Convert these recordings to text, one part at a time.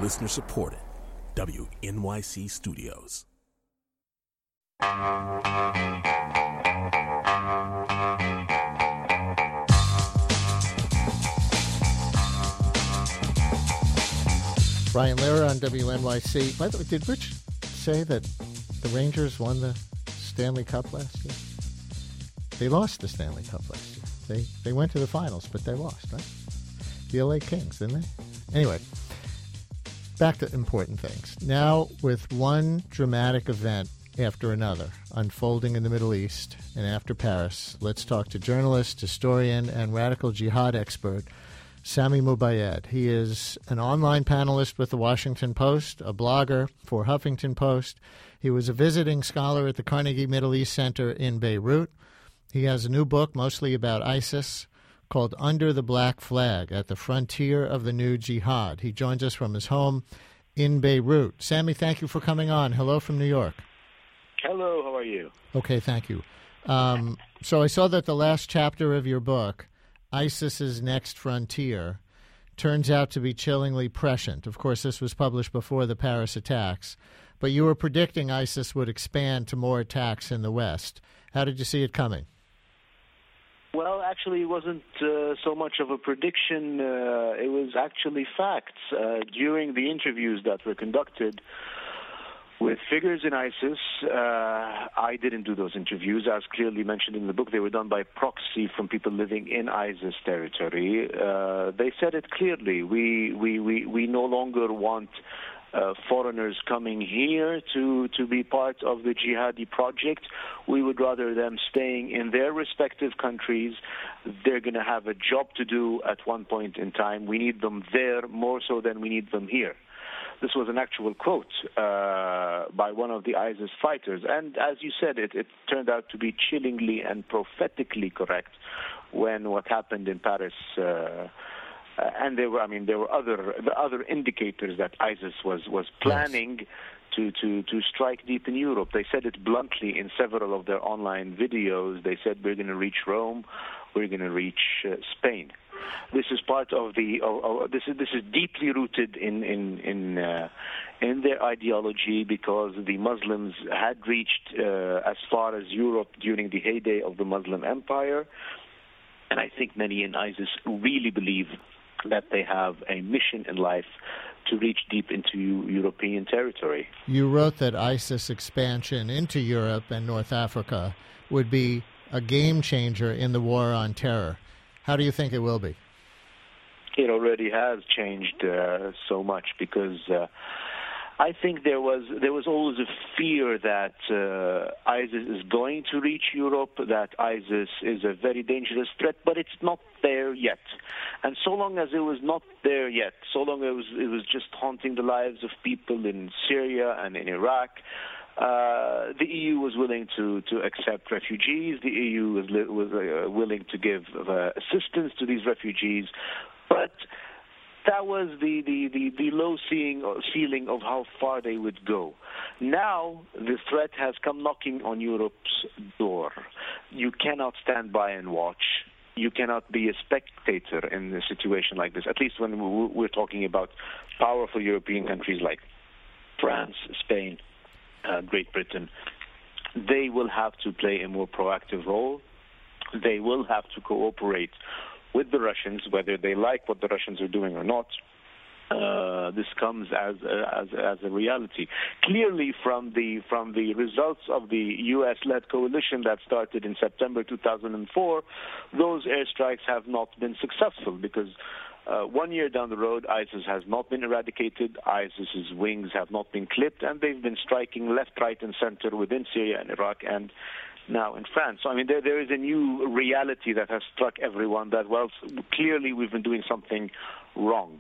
Listener supported. WNYC Studios. Brian Lehrer on WNYC. By the way, did Rich say that the Rangers won the Stanley Cup last year? They lost the Stanley Cup last year. They went to the finals, but they lost, right? The LA Kings, didn't they? Anyway, back to important things. Now, with one dramatic event after another unfolding in the Middle East and after Paris, let's talk to journalist, historian, and radical jihad expert Sami Mubayed. He is an online panelist with the Washington Post, a blogger for Huffington Post. He was a visiting scholar at the Carnegie Middle East Center in Beirut. He has a new book mostly about ISIS called Under the Black Flag, at the Frontier of the New Jihad. He joins us from his home in Beirut. Sami, thank you for coming on. Hello from New York. Hello, how are you? Okay, thank you. So I saw that the last chapter of your book, ISIS's Next Frontier, turns out to be chillingly prescient. Of course, this was published before the Paris attacks, but you were predicting ISIS would expand to more attacks in the West. How did you see it coming? Well, actually, it wasn't so much of a prediction. It was actually facts. During the interviews that were conducted with figures in ISIS, I didn't do those interviews. As clearly mentioned in the book, they were done by proxy from people living in ISIS territory. They said it clearly. We no longer want foreigners coming here to be part of the jihadi project. We would rather them staying in their respective countries. They're going to have a job to do at one point in time. We need them there more so than we need them here. This was an actual quote by one of the ISIS fighters. And as you said, it turned out to be chillingly and prophetically correct when what happened in Paris. And there were other indicators that ISIS was planning to strike deep in Europe. They said it bluntly in several of their online videos. They said, we're going to reach Rome, we're going to reach Spain. This is part of this is deeply rooted in their ideology, because the Muslims had reached as far as Europe during the heyday of the Muslim Empire, and I think many in ISIS really believe that they have a mission in life to reach deep into European territory. You wrote that ISIS expansion into Europe and North Africa would be a game changer in the war on terror. How do you think it will be? It already has changed so much, because I think there was always a fear that ISIS is going to reach Europe, that ISIS is a very dangerous threat, but it's not there yet. And so long as it was not there yet, so long as it was just haunting the lives of people in Syria and in Iraq, the EU was willing to accept refugees. The EU was willing to give assistance to these refugees, but that was the low ceiling of how far they would go. Now the threat has come knocking on Europe's door. You cannot stand by and watch. You cannot be a spectator in a situation like this, at least when we're talking about powerful European countries like France, Spain, Great Britain. They will have to play a more proactive role. They will have to cooperate with the Russians, whether they like what the Russians are doing or not. This comes as a reality. Clearly, from the results of the U.S.-led coalition that started in September 2004, those airstrikes have not been successful, because 1 year down the road, ISIS has not been eradicated, ISIS's wings have not been clipped, and they've been striking left, right, and center within Syria and Iraq and now in France. So, there is a new reality that has struck everyone that, well, clearly we've been doing something wrong.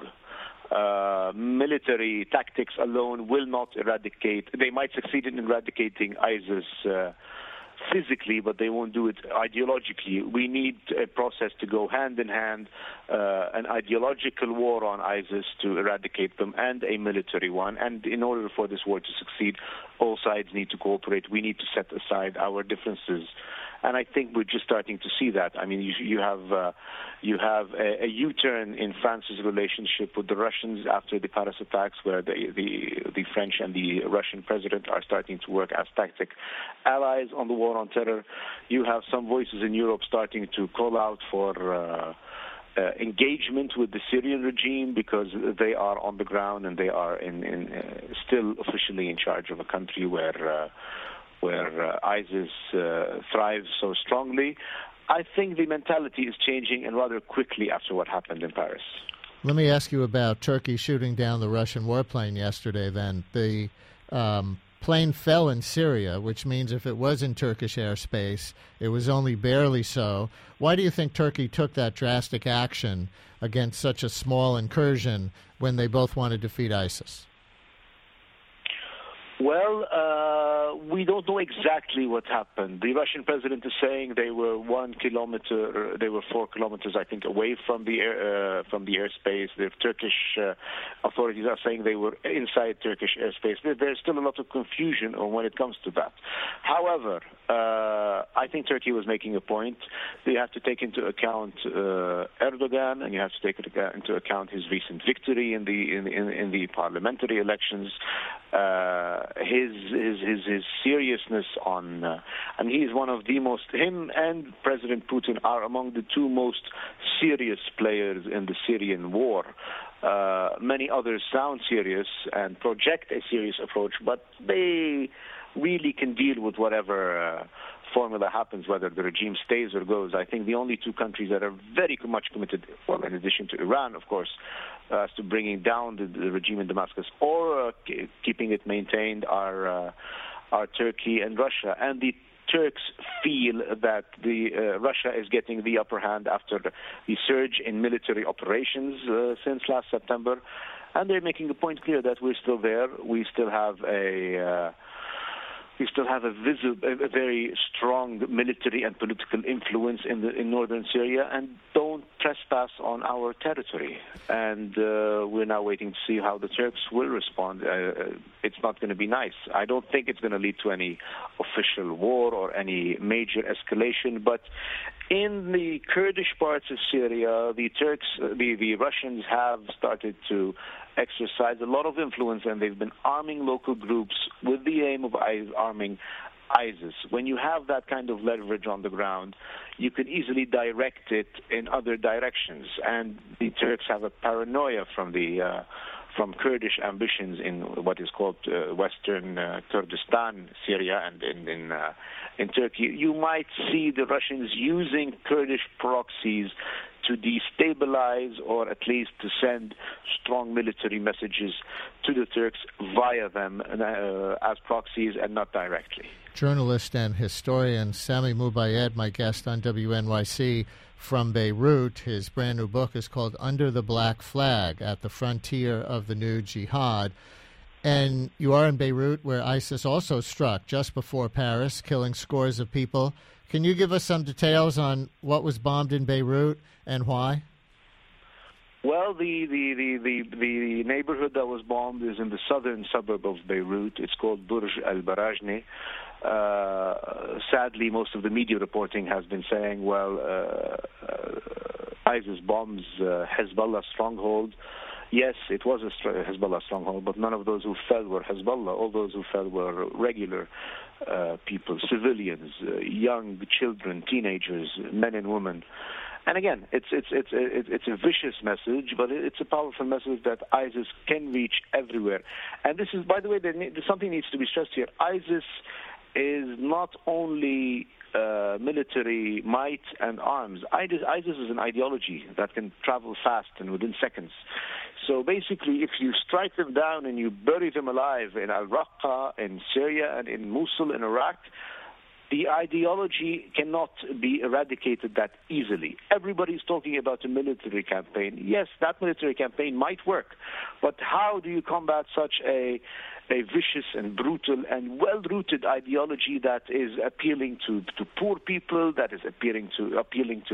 Military tactics alone will not eradicate. They might succeed in eradicating ISIS physically, but they won't do it ideologically. We need a process to go hand in hand, an ideological war on ISIS to eradicate them and a military one. And in order for this war to succeed, all sides need to cooperate. We need to set aside our differences And I think we're just starting to see that. I mean, you have a U-turn in France's relationship with the Russians after the Paris attacks, where the French and the Russian president are starting to work as tactic allies on the war on terror. You have some voices in Europe starting to call out for engagement with the Syrian regime because they are on the ground and they are still officially in charge of a country where ISIS thrives so strongly. I think the mentality is changing, and rather quickly after what happened in Paris. Let me ask you about Turkey shooting down the Russian warplane yesterday. Then the plane fell in Syria, which means if it was in Turkish airspace, it was only barely so. Why do you think Turkey took that drastic action against such a small incursion when they both want to defeat ISIS? Well, we don't know exactly what happened. The Russian president is saying they were 1 kilometer, they were 4 kilometers, I think, away from the airspace. The Turkish authorities are saying they were inside Turkish airspace. There's still a lot of confusion when it comes to that. However, I think Turkey was making a point. You have to take into account Erdogan, and you have to take into account his recent victory in the parliamentary elections. His seriousness on, and he is one of the most, him and President Putin are among the two most serious players in the Syrian war. Many others sound serious and project a serious approach, but they really can deal with whatever formula happens, whether the regime stays or goes. I think the only two countries that are very much committed, well, in addition to Iran, of course, as to bringing down the regime in Damascus or keeping it maintained are Turkey and Russia. And the Turks feel that Russia is getting the upper hand after the surge in military operations since last September. And they're making a point clear that we're still there. We still have a very strong military and political influence in northern Syria, and don't trespass on our territory. And we're now waiting to see how the Turks will respond. It's not going to be nice. I don't think it's going to lead to any official war or any major escalation. But in the Kurdish parts of Syria, the Russians have started to exercise a lot of influence, and they've been arming local groups with the aim of arming ISIS. When you have that kind of leverage on the ground, you can easily direct it in other directions. And the Turks have a paranoia from Kurdish ambitions in what is called Western Kurdistan, Syria, and in Turkey. You might see the Russians using Kurdish proxies to destabilize or at least to send strong military messages to the Turks via them as proxies and not directly. Journalist and historian Sami Mubayed, my guest on WNYC from Beirut. His brand new book is called Under the Black Flag, at the Frontier of the New Jihad. And you are in Beirut, where ISIS also struck just before Paris, killing scores of people. Can you give us some details on what was bombed in Beirut and why? Well, the neighborhood that was bombed is in the southern suburb of Beirut. It's called Burj al-Barajni. Sadly, most of the media reporting has been saying, ISIS bombs Hezbollah stronghold. Yes, it was a Hezbollah stronghold, but none of those who fell were Hezbollah. All those who fell were regular people, civilians, young children, teenagers, men and women. And again, it's a vicious message, but it's a powerful message that ISIS can reach everywhere. And this is, by the way, something needs to be stressed here. ISIS is not only military might and arms. ISIS is an ideology that can travel fast and within seconds. So basically, if you strike them down and you bury them alive in Al-Raqqa, in Syria, and in Mosul, in Iraq, the ideology cannot be eradicated that easily. Everybody's talking about a military campaign. Yes, that military campaign might work, but how do you combat such a vicious and brutal and well-rooted ideology that is appealing to poor people, that is appealing to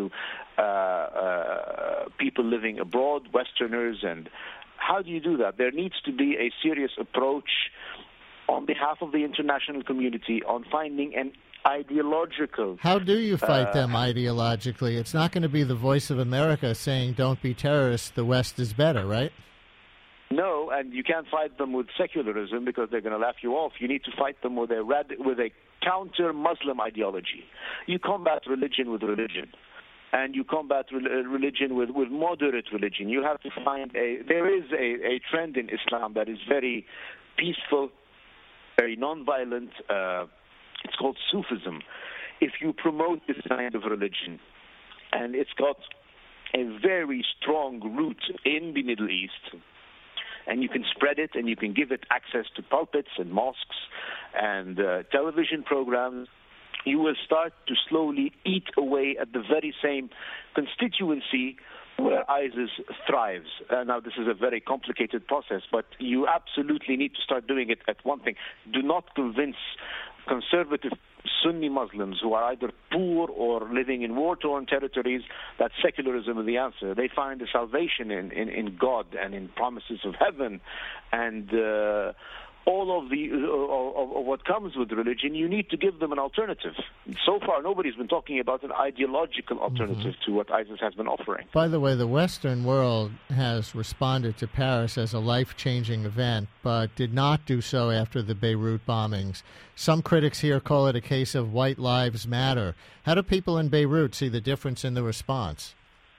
people living abroad, Westerners, and how do you do that? There needs to be a serious approach on behalf of the international community on finding an ideological. How do you fight them ideologically? It's not going to be the voice of America saying, don't be terrorists, the West is better, right? No, and you can't fight them with secularism because they're going to laugh you off. You need to fight them with a counter-Muslim ideology. You combat religion with religion, and you combat religion with moderate religion. You have to find there is a trend in Islam that is very peaceful, very nonviolent. It's called Sufism. If you promote this kind of religion, and it's got a very strong root in the Middle East, and you can spread it and you can give it access to pulpits and mosques and television programs, you will start to slowly eat away at the very same constituency where ISIS thrives. Now, this is a very complicated process, but you absolutely need to start doing it at one thing. Do not convince conservative Sunni Muslims who are either poor or living in war-torn territories that secularism is the answer. They find the salvation in God and in promises of heaven and all of of what comes with religion. You need to give them an alternative. So far, nobody's been talking about an ideological alternative to what ISIS has been offering. By the way, the Western world has responded to Paris as a life-changing event, but did not do so after the Beirut bombings. Some critics here call it a case of white lives matter. How do people in Beirut see the difference in the response?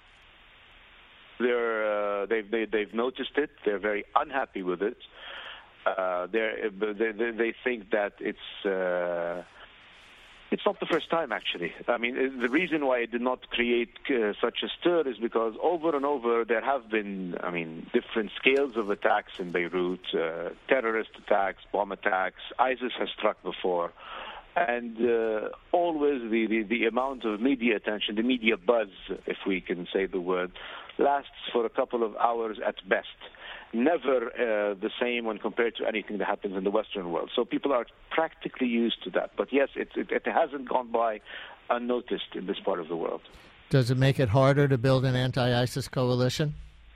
They've noticed it. They're very unhappy with it. They think that it's not the first time, actually. I mean, the reason why it did not create such a stir is because over and over there have been, different scales of attacks in Beirut, terrorist attacks, bomb attacks. ISIS has struck before. And always the amount of media attention, the media buzz, if we can say the word, lasts for a couple of hours at best. Never the same when compared to anything that happens in the Western world. So people are practically used to that. But yes, it hasn't gone by unnoticed in this part of the world. Does it make it harder to build an anti-ISIS coalition?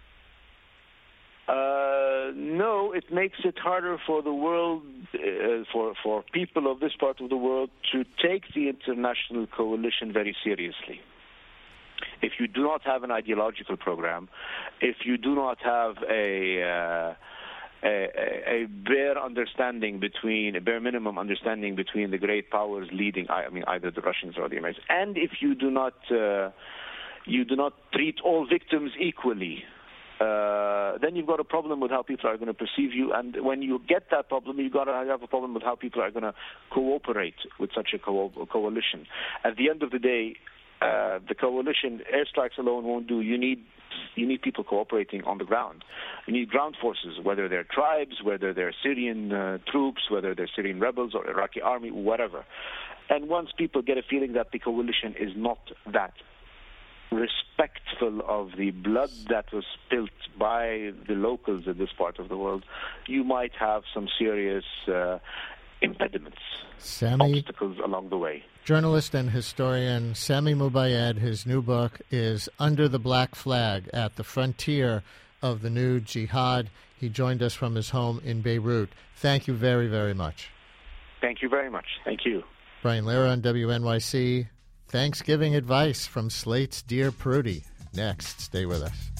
No, it makes it harder for the world, for people of this part of the world to take the international coalition very seriously. If you do not have an ideological program, if you do not have a bare minimum understanding between the great powers leading, either the Russians or the Americans, and if you do not treat all victims equally, then you've got a problem with how people are going to perceive you. And when you get that problem, you've got to have a problem with how people are going to cooperate with such a coalition. At the end of the day, the coalition, airstrikes alone won't do. You need people cooperating on the ground. You need ground forces, whether they're tribes, whether they're Syrian troops, whether they're Syrian rebels or Iraqi army, whatever. And once people get a feeling that the coalition is not that respectful of the blood that was spilt by the locals in this part of the world, you might have some serious impediments, obstacles along the way. Journalist and historian Sami Mubayed, his new book is Under the Black Flag, at the Frontier of the New Jihad. He joined us from his home in Beirut. Thank you very, very much. Thank you very much. Thank you. Brian Lehrer on WNYC. Thanksgiving advice from Slate's Dear Prudie. Next, stay with us.